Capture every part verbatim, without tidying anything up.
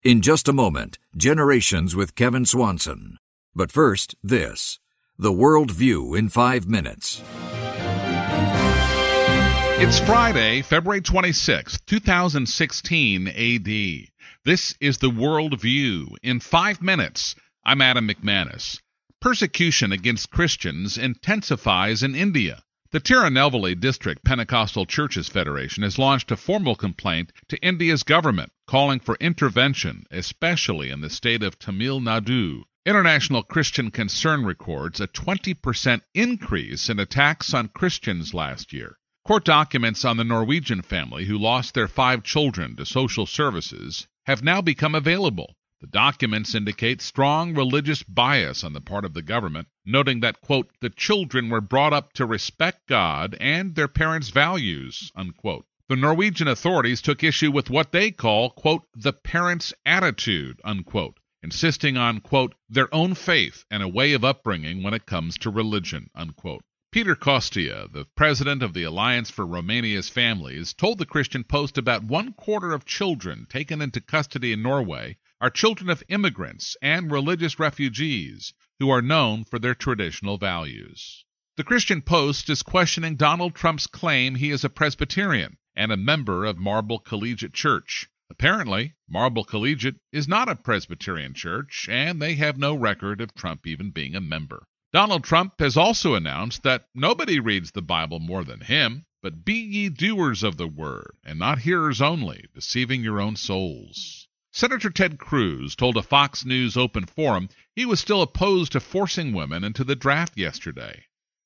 In just a moment, Generations with Kevin Swanson. But first, this. The World View in five minutes. It's Friday, February twenty-sixth, two thousand sixteen A D. This is The World View in five minutes. I'm Adam McManus. Persecution against Christians intensifies in India. The Tirunelveli District Pentecostal Churches Federation has launched a formal complaint to India's government, calling for intervention, especially in the state of Tamil Nadu. International Christian Concern records a twenty percent increase in attacks on Christians last year. Court documents on the Norwegian family who lost their five children to social services have now become available. The documents indicate strong religious bias on the part of the government, noting that, quote, the children were brought up to respect God and their parents' values, unquote. The Norwegian authorities took issue with what they call, quote, the parents' attitude, unquote, insisting on, quote, their own faith and a way of upbringing when it comes to religion, unquote. Peter Kostia, the president of the Alliance for Romania's Families, told the Christian Post about one quarter of children taken into custody in Norway are children of immigrants and religious refugees who are known for their traditional values. The Christian Post is questioning Donald Trump's claim he is a Presbyterian and a member of Marble Collegiate Church. Apparently, Marble Collegiate is not a Presbyterian church, and they have no record of Trump even being a member. Donald Trump has also announced that nobody reads the Bible more than him, but be ye doers of the word, and not hearers only, deceiving your own souls. Senator Ted Cruz told a Fox News open forum he was still opposed to forcing women into the draft yesterday.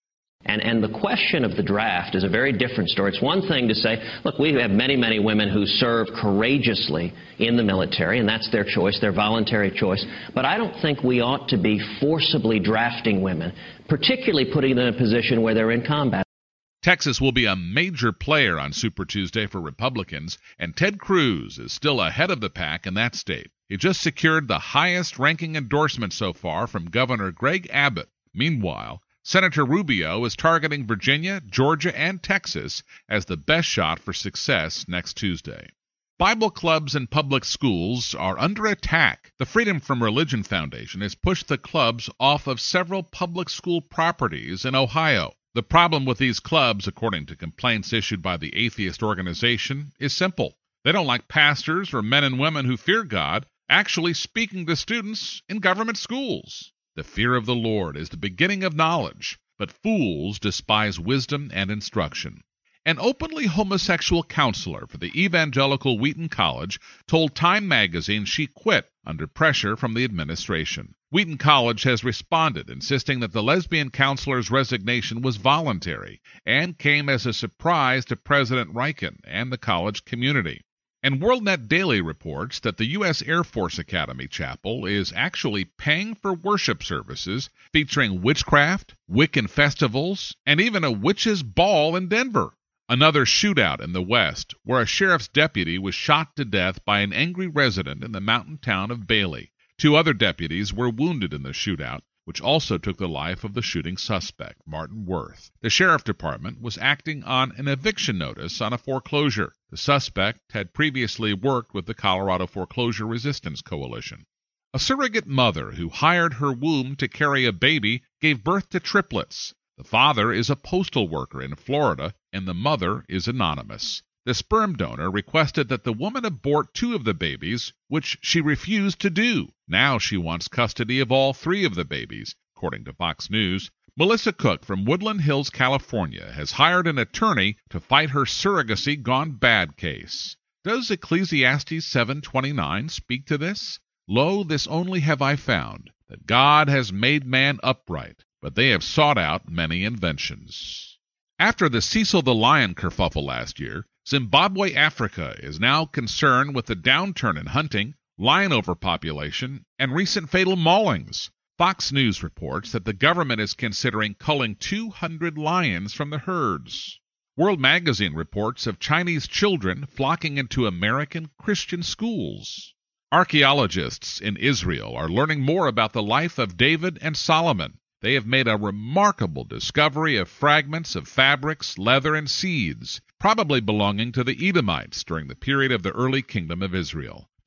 And and the question of the draft is a very different story. It's one thing to say, look, we have many, many women who serve courageously in the military, and that's their choice, their voluntary choice. But I don't think we ought to be forcibly drafting women, particularly putting them in a position where they're in combat. Texas will be a major player on Super Tuesday for Republicans, and Ted Cruz is still ahead of the pack in that state. He just secured the highest-ranking endorsement so far from Governor Greg Abbott. Meanwhile, Senator Rubio is targeting Virginia, Georgia, and Texas as the best shot for success next Tuesday. Bible clubs and public schools are under attack. The Freedom from Religion Foundation has pushed the clubs off of several public school properties in Ohio. The problem with these clubs, according to complaints issued by the atheist organization, is simple. They don't like pastors or men and women who fear God actually speaking to students in government schools. The fear of the Lord is the beginning of knowledge, but fools despise wisdom and instruction. An openly homosexual counselor for the evangelical Wheaton College told Time magazine she quit under pressure from the administration. Wheaton College has responded, insisting that the lesbian counselor's resignation was voluntary and came as a surprise to President Reagan and the college community. And WorldNet Daily reports that the U S Air Force Academy Chapel is actually paying for worship services featuring witchcraft, Wiccan festivals, and even a witches' ball in Denver. Another shootout in the West, where a sheriff's deputy was shot to death by an angry resident in the mountain town of Bailey. Two other deputies were wounded in the shootout, which also took the life of the shooting suspect, Martin Worth. The sheriff department was acting on an eviction notice on a foreclosure. The suspect had previously worked with the Colorado Foreclosure Resistance Coalition. A surrogate mother who hired her womb to carry a baby gave birth to triplets. The father is a postal worker in Florida, and the mother is anonymous. The sperm donor requested that the woman abort two of the babies, which she refused to do. Now she wants custody of all three of the babies, according to Fox News. Melissa Cook from Woodland Hills, California, has hired an attorney to fight her surrogacy gone bad case. Does Ecclesiastes seven twenty-nine speak to this? Lo, this only have I found, that God has made man upright, but they have sought out many inventions. After the Cecil the Lion kerfuffle last year, Zimbabwe, Africa is now concerned with the downturn in hunting, lion overpopulation, and recent fatal maulings. Fox News reports that the government is considering culling two hundred lions from the herds. World Magazine reports of Chinese children flocking into American Christian schools. Archaeologists in Israel are learning more about the life of David and Solomon. They have made a remarkable discovery of fragments of fabrics, leather, and seeds, probably belonging to the Edomites during the period of the early kingdom of Israel.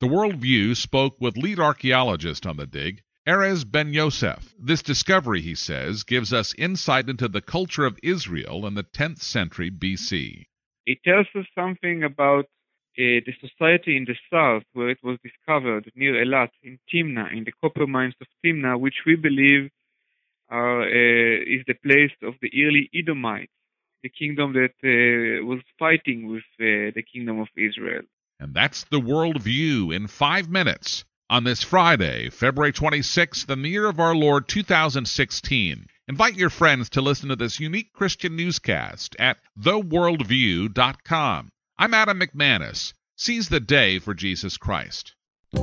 The Worldview spoke with lead archaeologist on the dig, Erez Ben Yosef. This discovery, he says, gives us insight into the culture of Israel in the tenth century B C. It tells us something about uh, the society in the south where it was discovered near Elat in Timna, in the copper mines of Timna, which we believe are, uh, is the place of the early Edomites, the kingdom that uh, was fighting with uh, the kingdom of Israel. And that's the Worldview in five minutes on this Friday, February twenty-sixth, in the year of our Lord two thousand sixteen. Invite your friends to listen to this unique Christian newscast at the worldview dot com. I'm Adam McManus. Seize the day for Jesus Christ.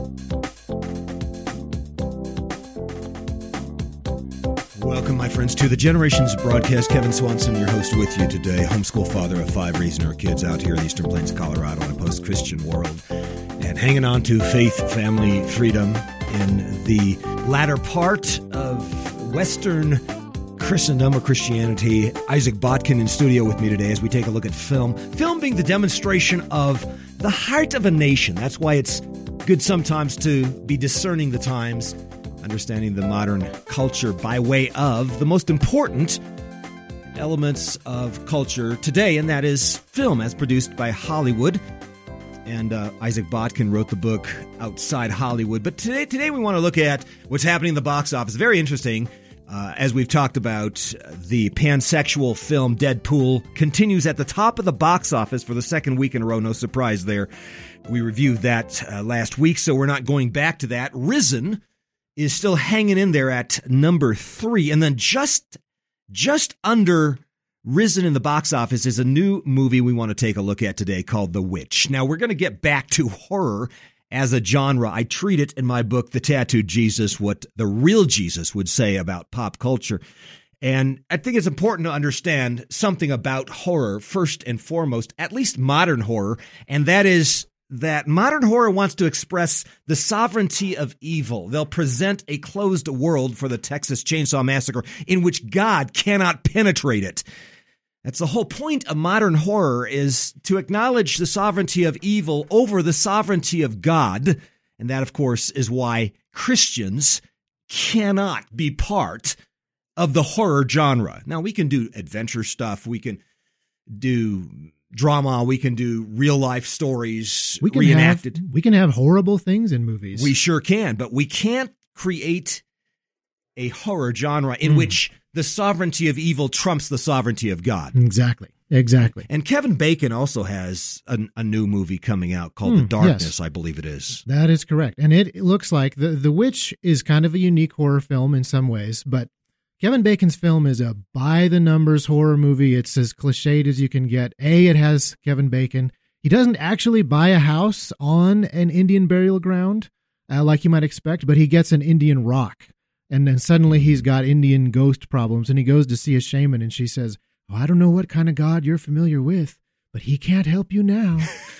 Welcome, my friends, to the Generations broadcast. Kevin Swanson, your host, with you today. Homeschool father of five, raising our kids out here in the Eastern Plains of Colorado in a post-Christian world, and hanging on to faith, family, freedom in the latter part of Western Christendom or Christianity. Isaac Botkin in studio with me today as we take a look at film. Film being the demonstration of the heart of a nation. That's why it's good sometimes to be discerning the times, understanding the modern culture by way of the most important elements of culture today, and that is film, as produced by Hollywood. And uh, Isaac Botkin wrote the book Outside Hollywood. But today, today we want to look at what's happening in the box office. Very interesting. Uh, as we've talked about, the pansexual film Deadpool continues at the top of the box office for the second week in a row. No surprise there. We reviewed that uh, last week, so we're not going back to that. Risen is still hanging in there at number three. And then just, just under Risen in the box office is a new movie we want to take a look at today called The Witch. Now, we're going to get back to horror as a genre. I treat it in my book, The Tattooed Jesus, what the real Jesus would say about pop culture. And I think it's important to understand something about horror, first and foremost, at least modern horror, and that is that modern horror wants to express the sovereignty of evil. They'll present a closed world for the Texas Chainsaw Massacre in which God cannot penetrate it. That's the whole point of modern horror, is to acknowledge the sovereignty of evil over the sovereignty of God. And that, of course, is why Christians cannot be part of the horror genre. Now, we can do adventure stuff. We can do drama. We can do real-life stories we can reenacted. Have, we can have horrible things in movies. We sure can, but we can't create a horror genre in mm. which the sovereignty of evil trumps the sovereignty of God. Exactly. Exactly. And Kevin Bacon also has a, a new movie coming out called mm, The Darkness, yes. I believe it is. That is correct. And it looks like The, The Witch is kind of a unique horror film in some ways, but Kevin Bacon's film is a by-the-numbers horror movie. It's as cliched as you can get. A, it has Kevin Bacon. He doesn't actually buy a house on an Indian burial ground uh, like you might expect, but he gets an Indian rock. And then suddenly he's got Indian ghost problems, and he goes to see a shaman, and she says, oh, I don't know what kind of God you're familiar with, but he can't help you now.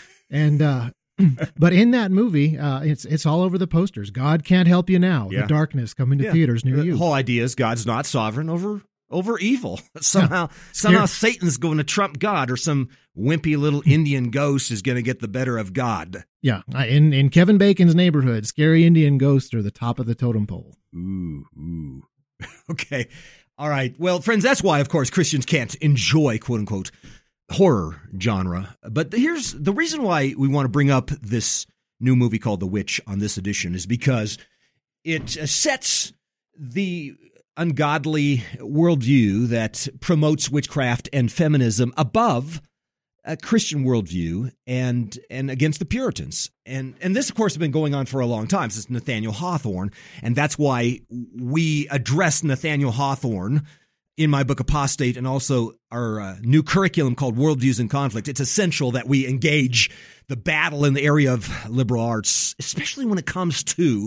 and uh, But in that movie, uh, it's it's all over the posters. God can't help you now. Yeah. The Darkness coming to yeah. theaters near the you. The whole idea is God's not sovereign over over evil. Somehow, yeah. somehow Satan's going to trump God, or some wimpy little Indian ghost is going to get the better of God. Yeah, in in Kevin Bacon's neighborhood, scary Indian ghosts are the top of the totem pole. Ooh, ooh. Okay. All right. Well, friends, that's why, of course, Christians can't enjoy, quote unquote, horror genre. But here's the reason why we want to bring up this new movie called The Witch on this edition is because it sets the ungodly worldview that promotes witchcraft and feminism above a Christian worldview and and against the Puritans. And and this, of course, has been going on for a long time since Nathaniel Hawthorne. And that's why we address Nathaniel Hawthorne in my book Apostate, and also our uh, new curriculum called Worldviews in Conflict. It's essential that we engage the battle in the area of liberal arts, especially when it comes to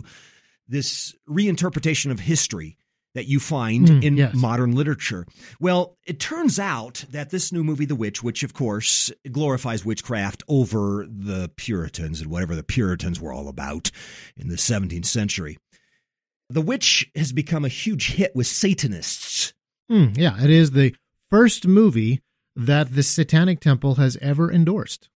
this reinterpretation of history that you find mm, in yes. modern literature. Well, it turns out that this new movie, The Witch, which, of course, glorifies witchcraft over the Puritans and whatever the Puritans were all about in the seventeenth century. The Witch has become a huge hit with Satanists. Mm, yeah, it is the first movie that the Satanic Temple has ever endorsed.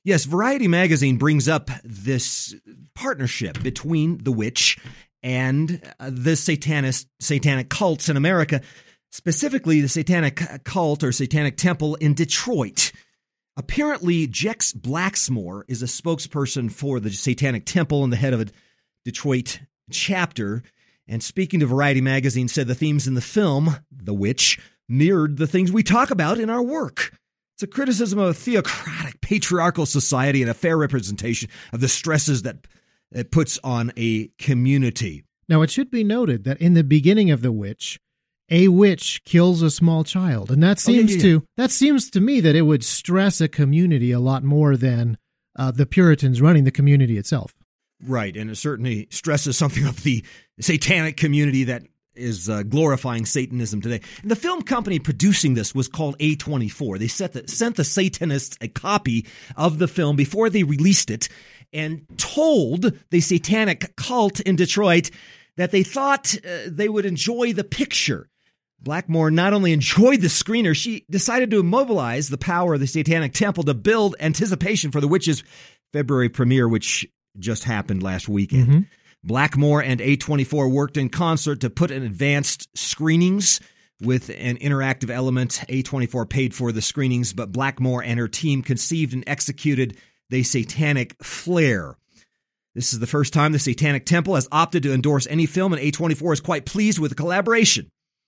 Yes, Variety magazine brings up this partnership between the witch and uh, the satanist, satanic cults in America, specifically the satanic cult or satanic temple in Detroit. Apparently, Jex Blacksmore is a spokesperson for the Satanic Temple and the head of a Detroit chapter. And speaking to Variety magazine, said the themes in the film, The Witch, mirrored the things we talk about in our work. It's a criticism of a theocratic, patriarchal society and a fair representation of the stresses that it puts on a community. Now, it should be noted that in the beginning of The Witch, a witch kills a small child, and that seems oh, yeah, yeah, yeah. to that seems to me that it would stress a community a lot more than uh, the Puritans running the community itself. Right, and it certainly stresses something of the satanic community that is uh, glorifying Satanism today. And the film company producing this was called A twenty-four. They set the, sent the Satanists a copy of the film before they released it and told the satanic cult in Detroit that they thought uh, they would enjoy the picture. Blackmore not only enjoyed the screener, she decided to mobilize the power of the Satanic Temple to build anticipation for the witch's February premiere, which just happened last weekend. Mm-hmm. Blackmore and A twenty-four worked in concert to put in advanced screenings with an interactive element. A twenty-four paid for the screenings, but Blackmore and her team conceived and executed the satanic flair. This is the first time the Satanic Temple has opted to endorse any film, and A twenty-four is quite pleased with the collaboration.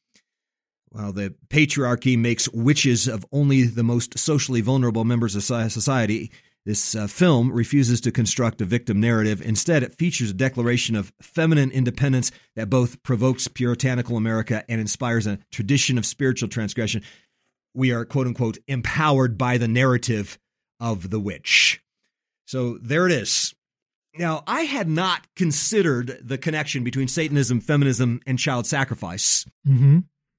While the patriarchy makes witches of only the most socially vulnerable members of society, this uh, film refuses to construct a victim narrative. Instead, it features a declaration of feminine independence that both provokes puritanical America and inspires a tradition of spiritual transgression. We are, quote unquote, empowered by the narrative of the witch. So there it is. Now, I had not considered the connection between Satanism, feminism, and child sacrifice. Mm-hmm.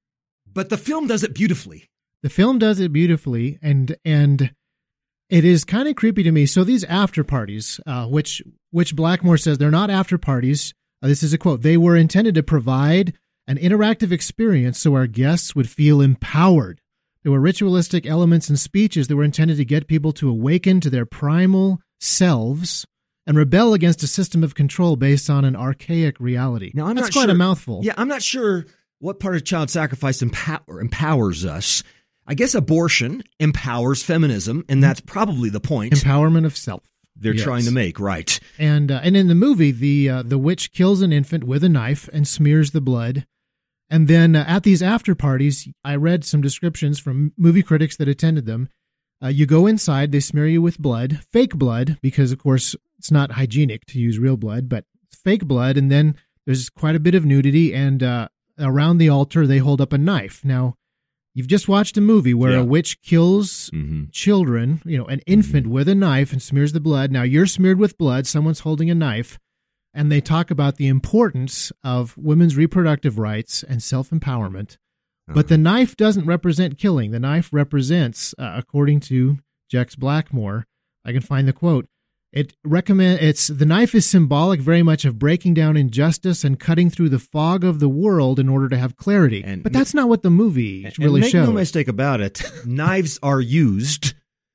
But the film does it beautifully. The film does it beautifully, and and it is kind of creepy to me. So these after parties, uh, which which Blackmore says they're not after parties. Uh, this is a quote. They were intended to provide an interactive experience so our guests would feel empowered. There were ritualistic elements and speeches that were intended to get people to awaken to their primal selves and rebel against a system of control based on an archaic reality. Now, I'm That's not quite sure, a mouthful. Yeah, I'm not sure what part of child sacrifice empower, empowers us. I guess abortion empowers feminism, and that's probably the point. Empowerment of self. They're yes. trying to make, right. And uh, and in the movie, the uh, the witch kills an infant with a knife and smears the blood. And then uh, at these after parties, I read some descriptions from movie critics that attended them. Uh, you go inside, they smear you with blood, fake blood, because, of course, it's not hygienic to use real blood, but it's fake blood. And then there's quite a bit of nudity, and uh, around the altar, they hold up a knife. Now, you've just watched a movie where yeah. a witch kills mm-hmm. children, you know, an infant mm-hmm. with a knife and smears the blood. Now, you're smeared with blood, someone's holding a knife, and they talk about the importance of women's reproductive rights and self-empowerment. Uh-huh. But the knife doesn't represent killing. The knife represents, uh, according to Jex Blackmore, I can find the quote, It recommend it's the knife is symbolic very much of breaking down injustice and cutting through the fog of the world in order to have clarity. And but that's not what the movie and, really and make shows. No mistake about it. Knives are used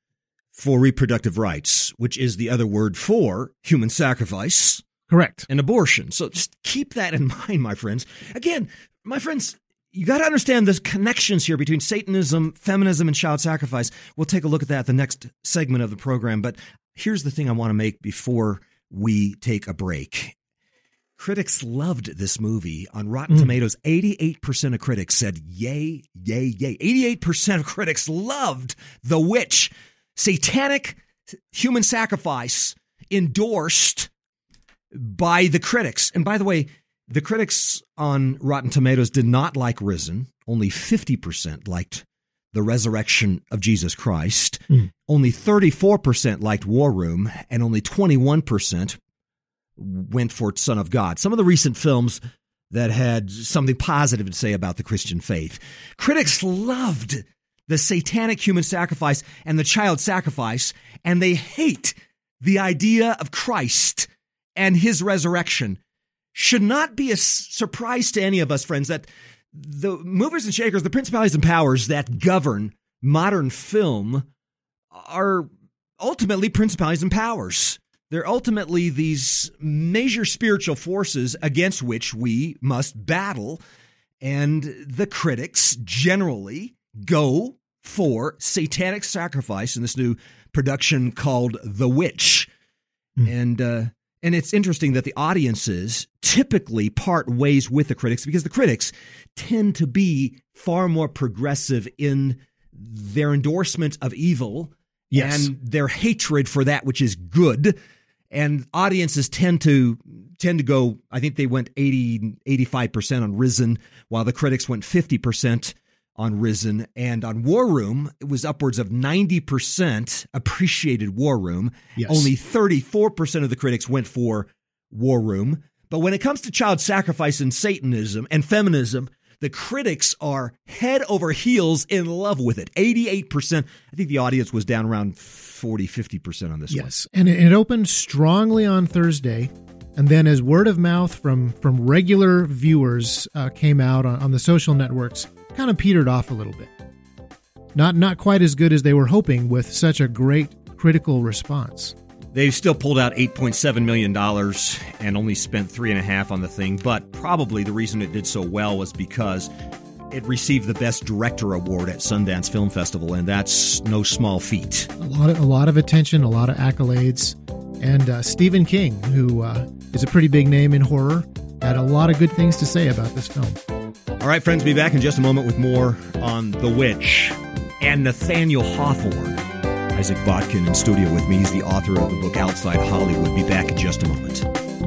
for reproductive rights, which is the other word for human sacrifice. Correct. And abortion. So just keep that in mind, my friends. Again, my friends, you got to understand the connections here between Satanism, feminism, and child sacrifice. We'll take a look at that the next segment of the program. But here's the thing I want to make before we take a break. Critics loved this movie. On Rotten mm. Tomatoes, eighty-eight percent of critics said yay, yay, yay. eighty-eight percent of critics loved The Witch. Satanic human sacrifice endorsed by the critics. And by the way, the critics on Rotten Tomatoes did not like Risen. Only fifty percent liked The Resurrection of Jesus Christ. Mm. Only thirty-four percent liked War Room, and only twenty-one percent went for Son of God. Some of the recent films that had something positive to say about the Christian faith. Critics loved the satanic human sacrifice and the child sacrifice, and they hate the idea of Christ and his resurrection. Should not be a surprise to any of us, friends, that the movers and shakers, the principalities and powers that govern modern film are ultimately principalities and powers. They're ultimately these major spiritual forces against which we must battle. And the critics generally go for satanic sacrifice in this new production called The Witch. Mm. And uh, and it's interesting that the audiences typically part ways with the critics because the critics tend to be far more progressive in their endorsement of evil, yes, and their hatred for that which is good. And audiences tend to tend to go, I think they went eighty, eighty-five percent on Risen, while the critics went fifty percent on Risen. And on War Room, it was upwards of ninety percent appreciated War Room. Yes. Only thirty-four percent of the critics went for War Room. But when it comes to child sacrifice and Satanism and feminism, the critics are head over heels in love with it. eighty-eight percent. I think the audience was down around forty, fifty percent on this yes. one. Yes, and it opened strongly on Thursday. And then as word of mouth from, from regular viewers uh, came out on, on the social networks, kind of petered off a little bit. Not not quite as good as they were hoping with such a great critical response. They still pulled out eight point seven million dollars and only spent three and a half on the thing. But probably the reason it did so well was because it received the Best Director Award at Sundance Film Festival, and that's no small feat. A lot of, a lot of attention, a lot of accolades. And uh, Stephen King, who uh, is a pretty big name in horror, had a lot of good things to say about this film. All right, friends, be back in just a moment with more on The Witch and Nathaniel Hawthorne. Isaac Botkin in studio with me. He's the author of the book Outside Hollywood. Be back in just a moment.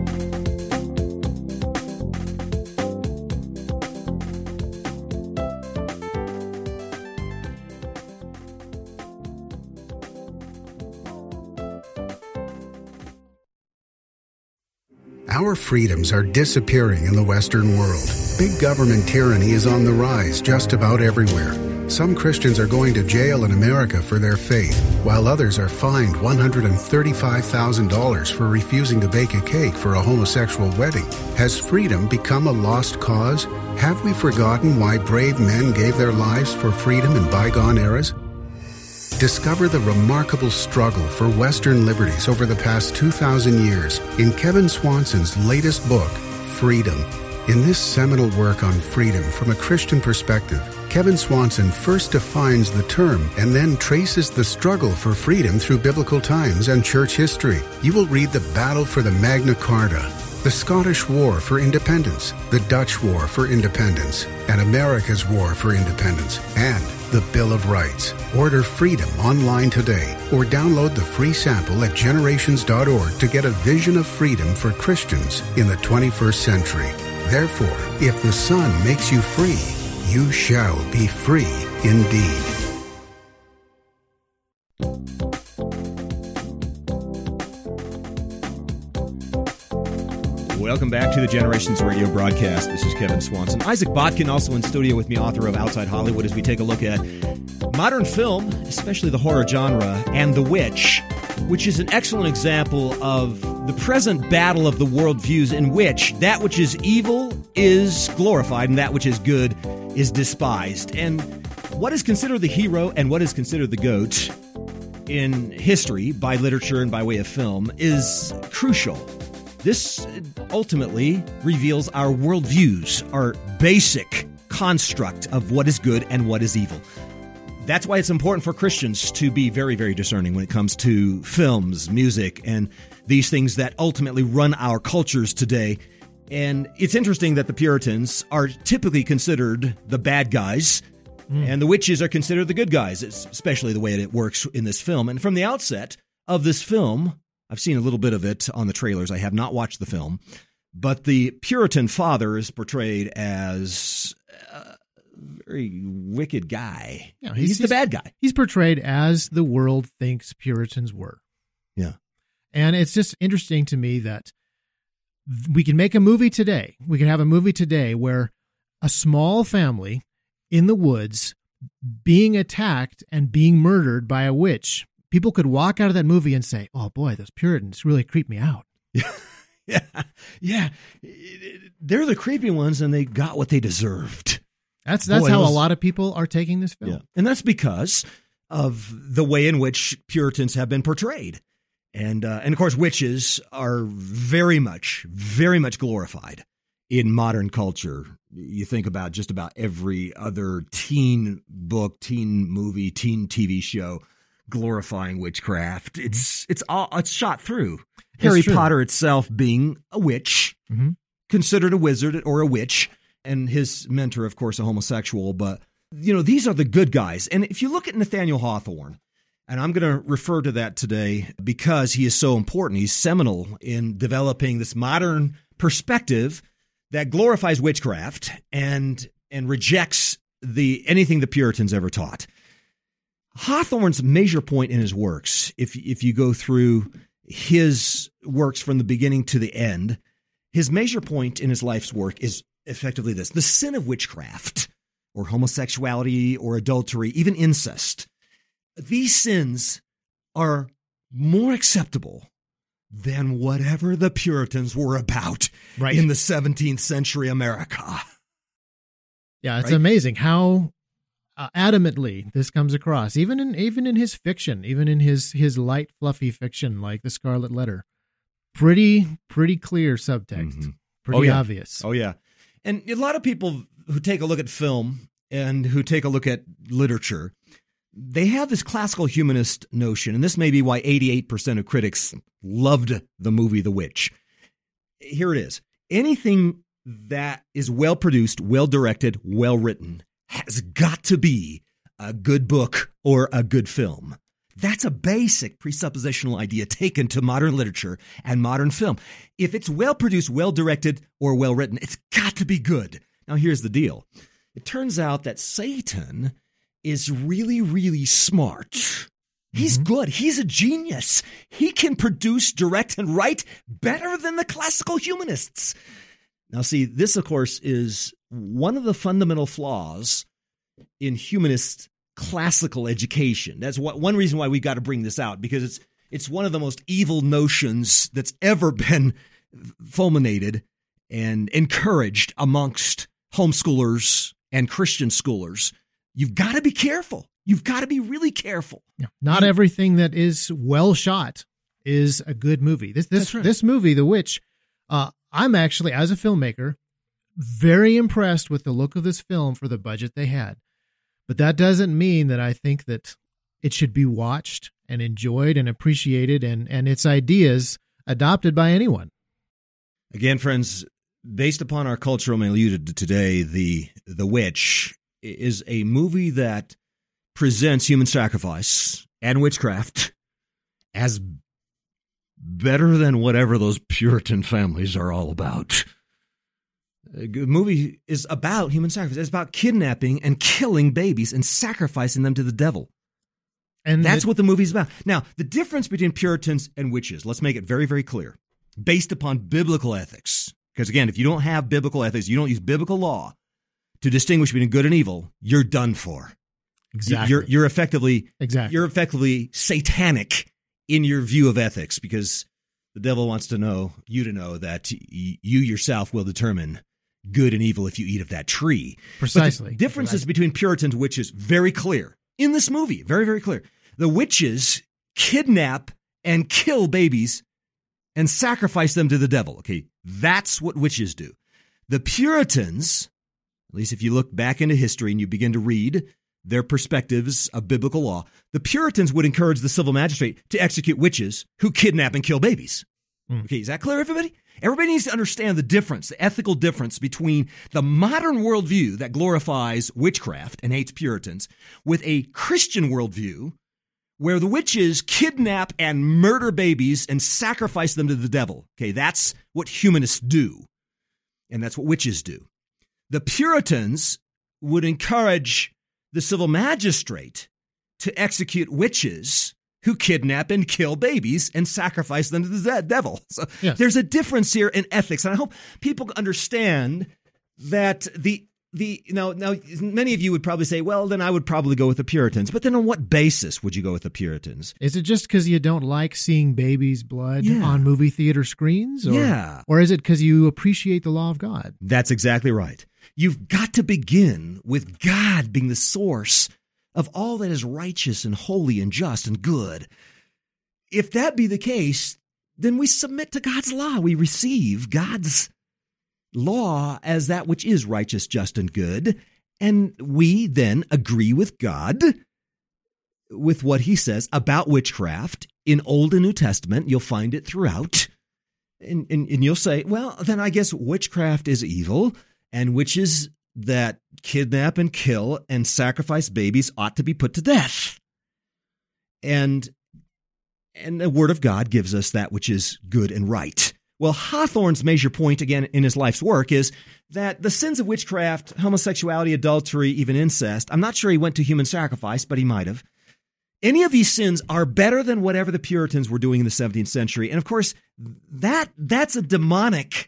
Our freedoms are disappearing in the Western world. Big government tyranny is on the rise just about everywhere. Some Christians are going to jail in America for their faith, while others are fined one hundred thirty-five thousand dollars for refusing to bake a cake for a homosexual wedding. Has freedom become a lost cause? Have we forgotten why brave men gave their lives for freedom in bygone eras? Discover the remarkable struggle for Western liberties over the past two thousand years in Kevin Swanson's latest book, Freedom. In this seminal work on freedom from a Christian perspective, Kevin Swanson first defines the term and then traces the struggle for freedom through biblical times and church history. You will read the battle for the Magna Carta, the Scottish War for Independence, the Dutch War for Independence, and America's War for Independence, and the Bill of Rights. Order Freedom online today or download the free sample at generations dot org to get a vision of freedom for Christians in the twenty-first century. Therefore, if the Son makes you free, you shall be free indeed. Welcome back to the Generations Radio broadcast. This is Kevin Swanson. Isaac Botkin also in studio with me, author of Outside Hollywood, as we take a look at modern film, especially the horror genre, and The Witch, which is an excellent example of the present battle of the worldviews in which that which is evil is glorified and that which is good is despised. And what is considered the hero and what is considered the goat in history, by literature and by way of film, is crucial. This ultimately reveals our worldviews, our basic construct of what is good and what is evil. That's why it's important for Christians to be very, very discerning when it comes to films, music, and these things that ultimately run our cultures today. And it's interesting that the Puritans are typically considered the bad guys, mm. and the witches are considered the good guys, especially the way that it works in this film. And from the outset of this film, I've seen a little bit of it on the trailers. I have not watched the film, but the Puritan father is portrayed as a very wicked guy. Yeah, he's, he's the bad guy. He's portrayed as the world thinks Puritans were. Yeah. And it's just interesting to me that we can make a movie today. We can have a movie today where a small family in the woods being attacked and being murdered by a witch. People could walk out of that movie and say, oh, boy, those Puritans really creep me out. yeah, yeah. They're the creepy ones, and they got what they deserved. That's that's boy, how those... a lot of people are taking this film. Yeah. And that's because of the way in which Puritans have been portrayed. And, uh, and of course, witches are very much, very much glorified in modern culture. You think about just about every other teen book, teen movie, teen T V show glorifying witchcraft. It's it's all it's shot through. It's Harry true. Potter itself being a witch, mm-hmm. considered a wizard or a witch, and his mentor, of course, a homosexual. But, you know, these are the good guys. And if you look at Nathaniel Hawthorne, and I'm going to refer to that today because he is so important. He's seminal in developing this modern perspective that glorifies witchcraft and and rejects the anything the Puritans ever taught. Hawthorne's major point in his works, if if you go through his works from the beginning to the end, his major point in his life's work is effectively this: the sin of witchcraft, or homosexuality, or adultery, even incest. These sins are more acceptable than whatever the Puritans were about right. in the seventeenth century America. Yeah, it's right? amazing how uh, adamantly this comes across, even in even in his fiction, even in his his light, fluffy fiction like The Scarlet Letter. Pretty, pretty clear subtext. Mm-hmm. Pretty oh, yeah. obvious. Oh, yeah. And a lot of people who take a look at film and who take a look at literature, they have this classical humanist notion, and this may be why eighty-eight percent of critics loved the movie The Witch. Here it is. Anything that is well-produced, well-directed, well-written has got to be a good book or a good film. That's a basic presuppositional idea taken to modern literature and modern film. If it's well-produced, well-directed, or well-written, it's got to be good. Now, here's the deal. It turns out that Satan is really, really smart. He's mm-hmm. good. He's a genius. He can produce, direct, and write better than the classical humanists. Now, see, this, of course, is one of the fundamental flaws in humanist classical education. That's what, one reason why we got to bring this out, because it's it's one of the most evil notions that's ever been fulminated and encouraged amongst homeschoolers and Christian schoolers. You've got to be careful. You've got to be really careful. Yeah. Not you, everything that is well shot is a good movie. This this right. this movie, The Witch, uh, I'm actually, as a filmmaker, very impressed with the look of this film for the budget they had. But that doesn't mean that I think that it should be watched and enjoyed and appreciated and, and its ideas adopted by anyone. Again, friends, based upon our cultural milieu today, the The Witch is a movie that presents human sacrifice and witchcraft as better than whatever those Puritan families are all about. The movie is about human sacrifice. It's about kidnapping and killing babies and sacrificing them to the devil. And that's the, what the movie's about. Now, the difference between Puritans and witches, let's make it very, very clear, based upon biblical ethics. Because again, if you don't have biblical ethics, you don't use biblical law to distinguish between good and evil, you're done for. Exactly. You're, you're effectively exactly. You're effectively satanic in your view of ethics, because the devil wants to know, you to know that y- you yourself will determine good and evil if you eat of that tree. Precisely. But the differences Precisely. between Puritans and witches, very clear. In this movie, very, very clear. The witches kidnap and kill babies and sacrifice them to the devil. Okay, that's what witches do. The Puritans, at least if you look back into history and you begin to read their perspectives of biblical law, the Puritans would encourage the civil magistrate to execute witches who kidnap and kill babies. Mm. Okay, is that clear, everybody? Everybody needs to understand the difference, the ethical difference between the modern worldview that glorifies witchcraft and hates Puritans with a Christian worldview where the witches kidnap and murder babies and sacrifice them to the devil. Okay, that's what humanists do, and that's what witches do. The Puritans would encourage the civil magistrate to execute witches who kidnap and kill babies and sacrifice them to the devil. So yes. There's a difference here in ethics, and I hope people understand that the the you know now many of you would probably say, well, then I would probably go with the Puritans. But then on what basis would you go with the Puritans? Is it just because you don't like seeing babies' blood yeah. on movie theater screens? Or, yeah. Or is it because you appreciate the law of God? That's exactly right. You've got to begin with God being the source of all that is righteous and holy and just and good. If that be the case, then we submit to God's law. We receive God's law as that which is righteous, just, and good, and we then agree with God with what he says about witchcraft in Old and New Testament. You'll find it throughout. And, and, and you'll say, well, then I guess witchcraft is evil, and witches that kidnap and kill and sacrifice babies ought to be put to death. And, and the Word of God gives us that which is good and right. Well, Hawthorne's major point, again, in his life's work is that the sins of witchcraft, homosexuality, adultery, even incest, I'm not sure he went to human sacrifice, but he might have. Any of these sins are better than whatever the Puritans were doing in the seventeenth century. And of course, that that's a demonic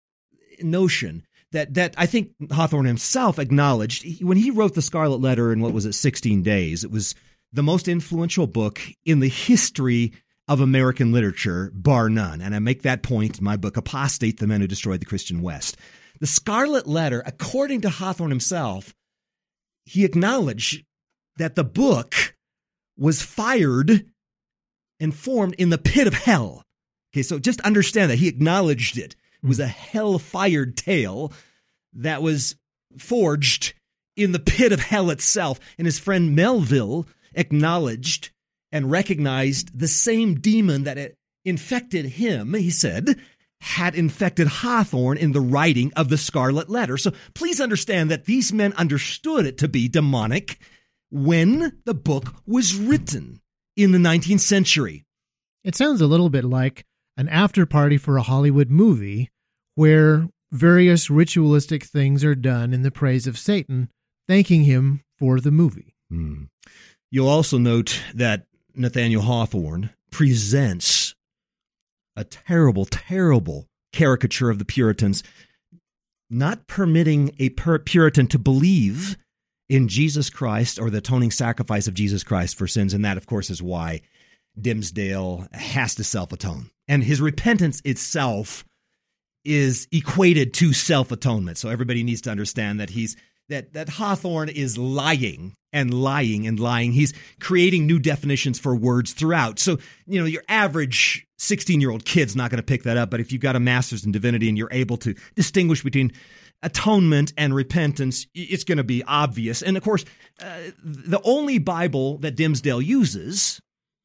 notion that, that I think Hawthorne himself acknowledged. When he wrote The Scarlet Letter in, what was it, sixteen days, it was the most influential book in the history of American literature, bar none. And I make that point in my book, Apostate, The Men Who Destroyed the Christian West. The Scarlet Letter, according to Hawthorne himself, he acknowledged that the book was fired and formed in the pit of hell. Okay, so just understand that. He acknowledged it. It was a hell-fired tale that was forged in the pit of hell itself. And his friend Melville acknowledged and recognized the same demon that had infected him, he said, had infected Hawthorne in the writing of the Scarlet Letter. So please understand that these men understood it to be demonic when the book was written in the nineteenth century. It sounds a little bit like an after party for a Hollywood movie where various ritualistic things are done in the praise of Satan, thanking him for the movie. Hmm. You'll also note that Nathaniel Hawthorne presents a terrible, terrible caricature of the Puritans, not permitting a Puritan to believe in Jesus Christ or the atoning sacrifice of Jesus Christ for sins. And that, of course, is why Dimmesdale has to self-atone. And his repentance itself is equated to self-atonement. So everybody needs to understand that he's that that Hawthorne is lying and lying and lying. He's creating new definitions for words throughout. So, you know, your average sixteen-year-old kid's not going to pick that up. But if you've got a master's in divinity and you're able to distinguish between atonement and repentance, it's going to be obvious. And of course, uh, the only Bible that Dimmesdale uses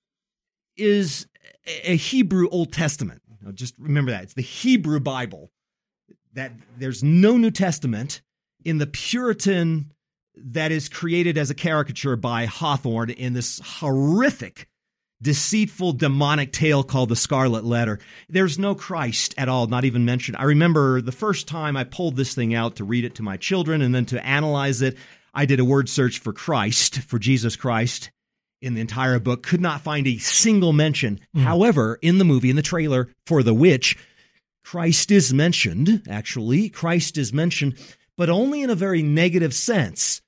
is a Hebrew Old Testament. Now, just remember that. It's the Hebrew Bible. That there's no New Testament in the Puritan that is created as a caricature by Hawthorne in this horrific, deceitful, demonic tale called The Scarlet Letter. There's no Christ at all, not even mentioned. I remember the first time I pulled this thing out to read it to my children and then to analyze it, I did a word search for Christ, for Jesus Christ, in the entire book. Could not find a single mention. Mm. However, in the movie, in the trailer for The Witch, Christ is mentioned, actually. Christ is mentioned, but only in a very negative sense.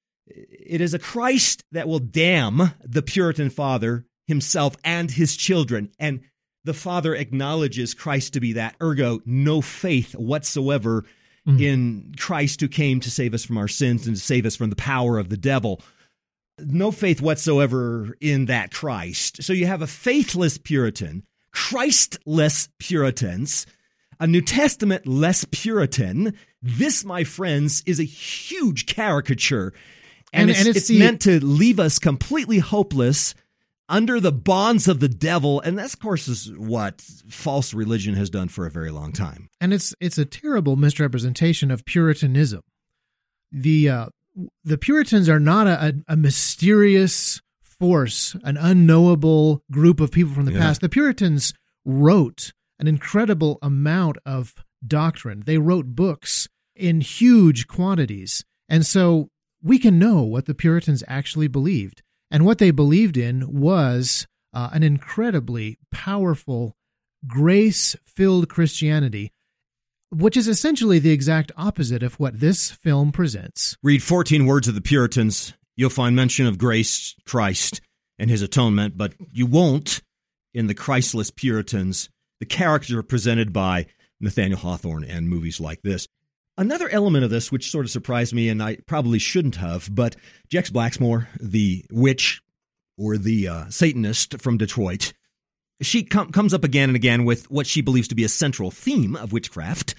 It is a Christ that will damn the Puritan father himself and his children. And the father acknowledges Christ to be that. Ergo, no faith whatsoever mm. in Christ who came to save us from our sins and to save us from the power of the devil. No faith whatsoever in that Christ. So you have a faithless Puritan, Christless Puritans, a New Testament-less Puritan. This, my friends, is a huge caricature. And, and it's, and it's, it's the, meant to leave us completely hopeless under the bonds of the devil. And that, of course, is what false religion has done for a very long time. And it's it's a terrible misrepresentation of Puritanism. The uh, the Puritans are not a, a mysterious force, an unknowable group of people from the yeah. past. The Puritans wrote an incredible amount of doctrine. They wrote books in huge quantities. And so we can know what the Puritans actually believed. And what they believed in was uh, an incredibly powerful, grace-filled Christianity, which is essentially the exact opposite of what this film presents. Read fourteen words of the Puritans. You'll find mention of grace, Christ, and his atonement, but you won't in the Christless Puritans, the character presented by Nathaniel Hawthorne and movies like this. Another element of this, which sort of surprised me, and I probably shouldn't have, but Jex Blacksmore, the witch or the uh, Satanist from Detroit, she com- comes up again and again with what she believes to be a central theme of witchcraft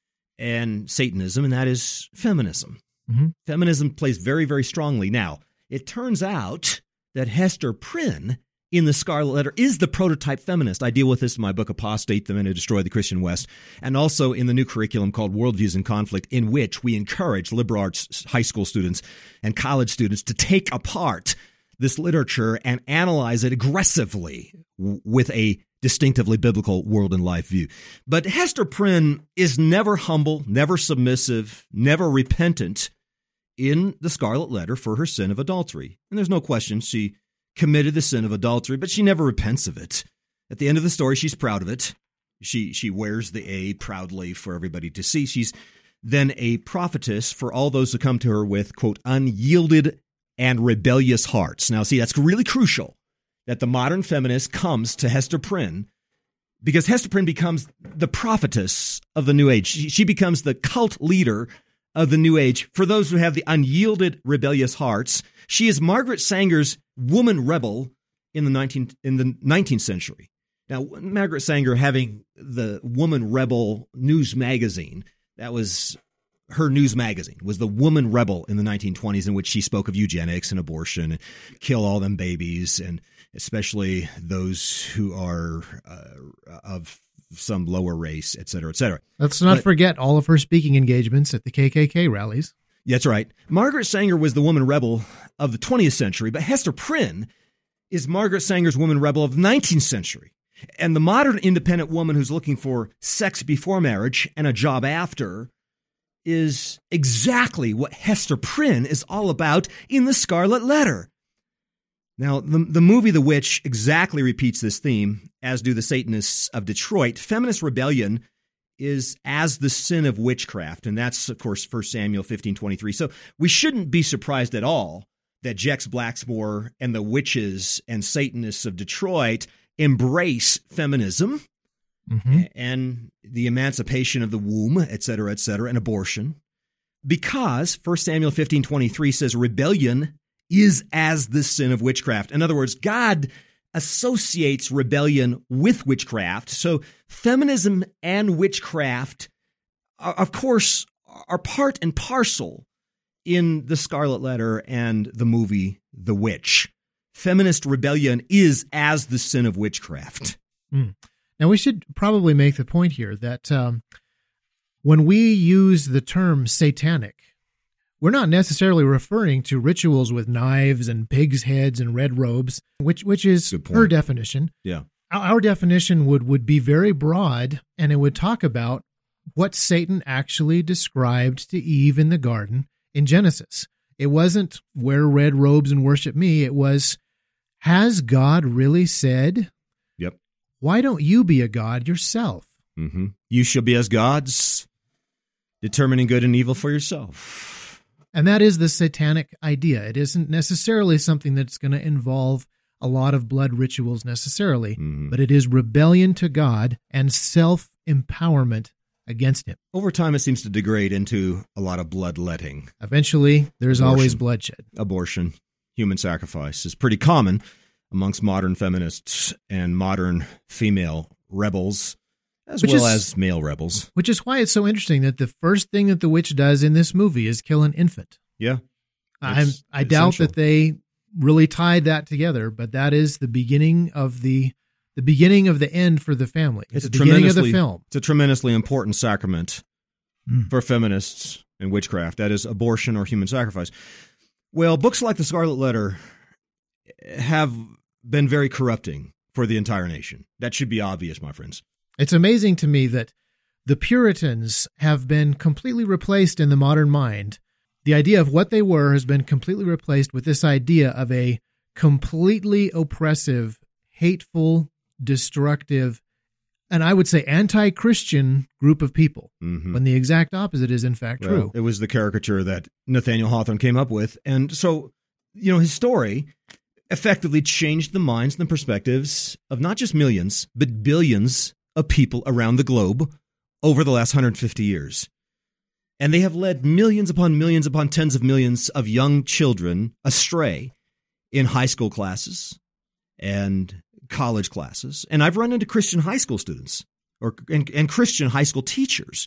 and Satanism, and that is feminism. Mm-hmm. Feminism plays very, very strongly. Now, it turns out that Hester Prynne in The Scarlet Letter is the prototype feminist. I deal with this in my book, Apostate, The Men Who Destroyed the Christian West, and also in the new curriculum called Worldviews in Conflict, in which we encourage liberal arts high school students and college students to take apart this literature and analyze it aggressively w- with a distinctively biblical world and life view. But Hester Prynne is never humble, never submissive, never repentant in The Scarlet Letter for her sin of adultery. And there's no question she committed the sin of adultery, but she never repents of it. At the end of the story, she's proud of it. She she wears the A proudly for everybody to see. She's then a prophetess for all those who come to her with, quote, unyielded and rebellious hearts. Now, see, that's really crucial that the modern feminist comes to Hester Prynne, because Hester Prynne becomes the prophetess of the New Age. She, she becomes the cult leader of the New Age. For those who have the unyielded, rebellious hearts, she is Margaret Sanger's woman rebel in the nineteenth in the nineteenth century. Now, Margaret Sanger having the Woman Rebel news magazine, that was her news magazine, was the Woman Rebel in the nineteen twenties, in which she spoke of eugenics and abortion, and kill all them babies, and especially those who are uh, of some lower race, et cetera, et cetera. Let's not but, forget all of her speaking engagements at the K K K rallies. That's right. Margaret Sanger was the woman rebel of the twentieth century, but Hester Prynne is Margaret Sanger's woman rebel of the nineteenth century. And the modern independent woman who's looking for sex before marriage and a job after is exactly what Hester Prynne is all about in The Scarlet Letter. Now, the, the movie The Witch exactly repeats this theme, as do the Satanists of Detroit. Feminist rebellion is as the sin of witchcraft, and that's, of course, First Samuel fifteen twenty-three. So we shouldn't be surprised at all that Jex Blacksmore and the witches and Satanists of Detroit embrace feminism mm-hmm. and the emancipation of the womb, et cetera, et cetera, and abortion, because First Samuel fifteen twenty-three says rebellion is as the sin of witchcraft. In other words, God associates rebellion with witchcraft. So feminism and witchcraft, are, of course, are part and parcel in The Scarlet Letter and the movie The Witch. Feminist rebellion is as the sin of witchcraft. Mm. Now, we should probably make the point here that um, when we use the term satanic, we're not necessarily referring to rituals with knives and pigs' heads and red robes, which which is her definition. Yeah. Our, our definition would, would be very broad, and it would talk about what Satan actually described to Eve in the garden in Genesis. It wasn't wear red robes and worship me. It was, has God really said, Yep. why don't you be a god yourself? Mm-hmm. You shall be as gods, determining good and evil for yourself. And that is the satanic idea. It isn't necessarily something that's going to involve a lot of blood rituals necessarily, mm-hmm. but it is rebellion to God and self-empowerment against him. Over time, it seems to degrade into a lot of bloodletting. Eventually, there's Abortion. always bloodshed. Abortion, human sacrifice is pretty common amongst modern feminists and modern female rebels, as which well is, as male rebels. Which is why it's so interesting that the first thing that the witch does in this movie is kill an infant. Yeah. I'm, I doubt that they really tied that together, but that is the beginning of the the beginning of the end for the family. It's the a beginning of the tremendously, film. It's a tremendously important sacrament mm. for feminists and witchcraft. That is abortion or human sacrifice. Well, books like The Scarlet Letter have been very corrupting for the entire nation. That should be obvious, my friends. It's amazing to me that the Puritans have been completely replaced in the modern mind. The idea of what they were has been completely replaced with this idea of a completely oppressive, hateful, destructive, and I would say anti-Christian group of people, mm-hmm. when the exact opposite is in fact well, true. It was the caricature that Nathaniel Hawthorne came up with. And so, you know, his story effectively changed the minds and the perspectives of not just millions, but billions of people around the globe over the last one hundred fifty years. And they have led millions upon millions upon tens of millions of young children astray in high school classes and college classes. And I've run into Christian high school students or and, and Christian high school teachers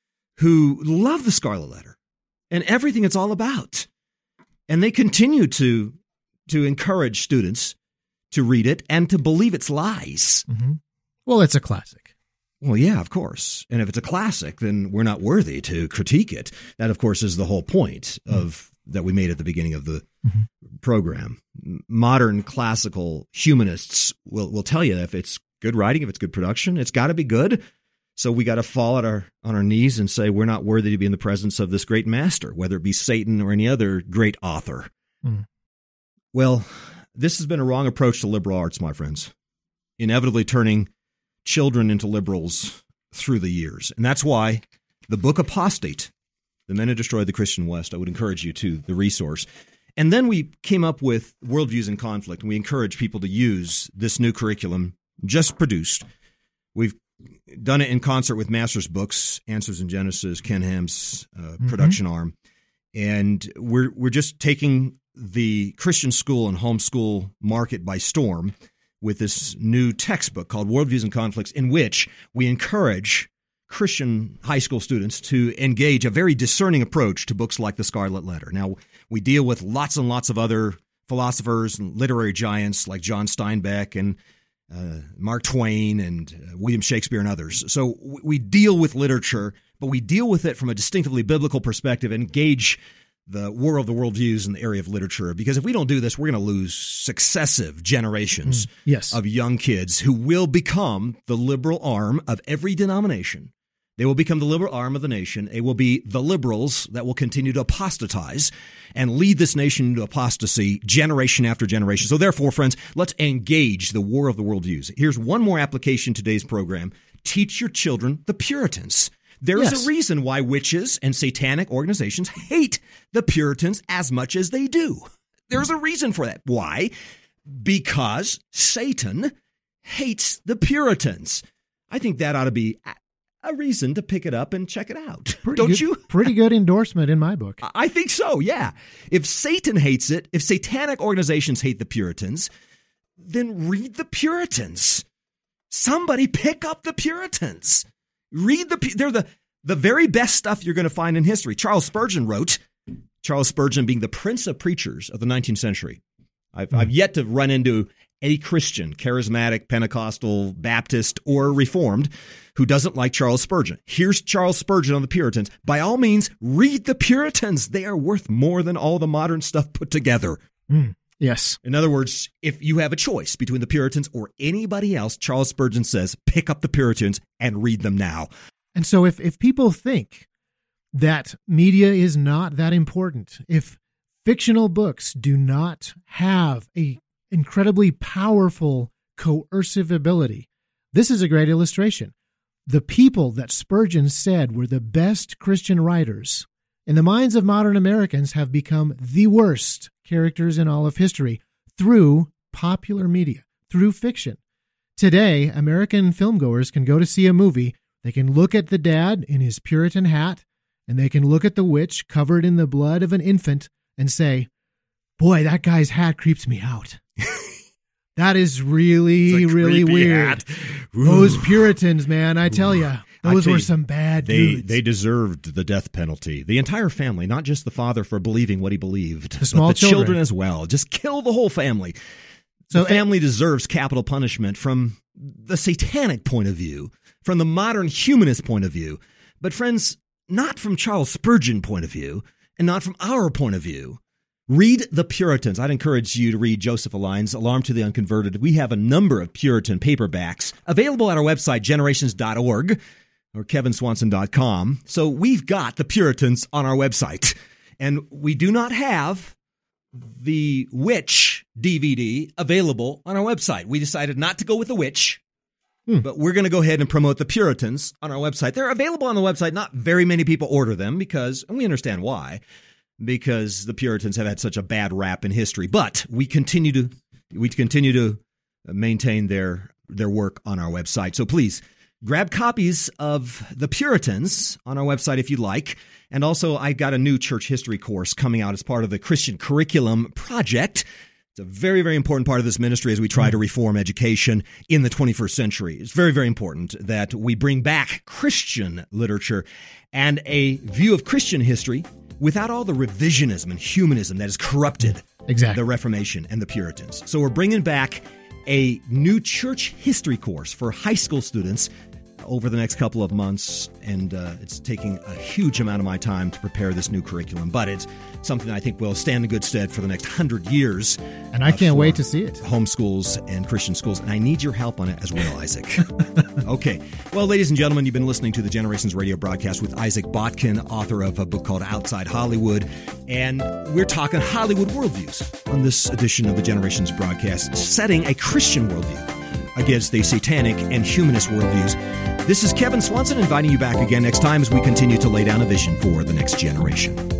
who love the Scarlet Letter and everything it's all about. And they continue to, to encourage students to read it and to believe its lies. Mm-hmm. Well, it's a classic. Well, yeah, of course. And if it's a classic, then we're not worthy to critique it. That, of course, is the whole point mm-hmm. of that we made at the beginning of the mm-hmm. program. Modern classical humanists will, will tell you that if it's good writing, if it's good production, it's got to be good. So we got to fall at our, on our knees and say we're not worthy to be in the presence of this great master, whether it be Satan or any other great author. Mm. Well, this has been a wrong approach to liberal arts, my friends, inevitably turning children into liberals through the years. And that's why the book Apostate, The Men Who Destroyed the Christian West, I would encourage you to the resource. And then we came up with Worldviews in Conflict, and we encourage people to use this new curriculum just produced. We've done it in concert with Masters Books, Answers in Genesis, Ken Ham's uh, mm-hmm. production arm. And we're we're just taking the Christian school and homeschool market by storm with this new textbook called Worldviews and Conflicts, in which we encourage Christian high school students to engage a very discerning approach to books like The Scarlet Letter. Now, we deal with lots and lots of other philosophers and literary giants like John Steinbeck and uh, Mark Twain and uh, William Shakespeare and others. So we deal with literature, but we deal with it from a distinctively biblical perspective and engage the war of the worldviews in the area of literature. Because if we don't do this, we're going to lose successive generations mm, yes. of young kids who will become the liberal arm of every denomination. They will become the liberal arm of the nation. They will be the liberals that will continue to apostatize and lead this nation into apostasy generation after generation. So therefore, friends, let's engage the war of the worldviews. Here's one more application to today's program. Teach your children the Puritans. There is yes. a reason why witches and satanic organizations hate the Puritans as much as they do. There's a reason for that. Why? Because Satan hates the Puritans. I think that ought to be a reason to pick it up and check it out. Pretty Don't good, you? Pretty good endorsement in my book. I think so, yeah. If Satan hates it, if satanic organizations hate the Puritans, then read the Puritans. Somebody pick up the Puritans. Read the, they're the, the very best stuff you're going to find in history. Charles Spurgeon wrote, Charles Spurgeon being the prince of preachers of the nineteenth century. I've, mm. I've yet to run into a Christian, charismatic, Pentecostal, Baptist, or Reformed who doesn't like Charles Spurgeon. Here's Charles Spurgeon on the Puritans. By all means, read the Puritans. They are worth more than all the modern stuff put together. Mm. Yes. In other words, if you have a choice between the Puritans or anybody else, Charles Spurgeon says, pick up the Puritans and read them now. And so if, if people think that media is not that important, if fictional books do not have a incredibly powerful coercive ability, this is a great illustration. The people that Spurgeon said were the best Christian writers in the minds of modern Americans have become the worst characters in all of history through popular media, through fiction. Today, American filmgoers can go to see a movie. They can look at the dad in his Puritan hat, and they can look at the witch covered in the blood of an infant and say, boy, that guy's hat creeps me out. That is really, really weird. Those Puritans, man, I tell you. Those were some bad they, dudes. They deserved the death penalty. The entire family, not just the father for believing what he believed, the small but the children. children as well. Just kill the whole family. So the family it, deserves capital punishment from the satanic point of view, from the modern humanist point of view. But friends, not from Charles Spurgeon point of view, and not from our point of view. Read the Puritans. I'd encourage you to read Joseph Aline's Alarm to the Unconverted. We have a number of Puritan paperbacks available at our website, generations dot org. Or kevin swanson dot com. So we've got the Puritans on our website. And we do not have the Witch D V D available on our website. We decided not to go with the Witch, hmm. but we're going to go ahead and promote the Puritans on our website. They're available on the website. Not very many people order them because, and we understand why, because the Puritans have had such a bad rap in history. But we continue to we continue to maintain their their work on our website. So please, grab copies of The Puritans on our website if you'd like. And also, I got a new church history course coming out as part of the Christian Curriculum Project. It's a very, very important part of this ministry as we try to reform education in the twenty-first century. It's very, very important that we bring back Christian literature and a view of Christian history without all the revisionism and humanism that has corrupted exactly. the Reformation and the Puritans. So we're bringing back a new church history course for high school students over the next couple of months, and uh, it's taking a huge amount of my time to prepare this new curriculum, but it's something I think will stand in good stead for the next hundred years. And I can't wait to see it. Homeschools and Christian schools, and I need your help on it as well, Isaac. Okay. Well, ladies and gentlemen, you've been listening to the Generations Radio broadcast with Isaac Botkin, author of a book called Outside Hollywood, and we're talking Hollywood worldviews on this edition of the Generations broadcast, setting a Christian worldview against the satanic and humanist worldviews. This is Kevin Swanson inviting you back again next time as we continue to lay down a vision for the next generation.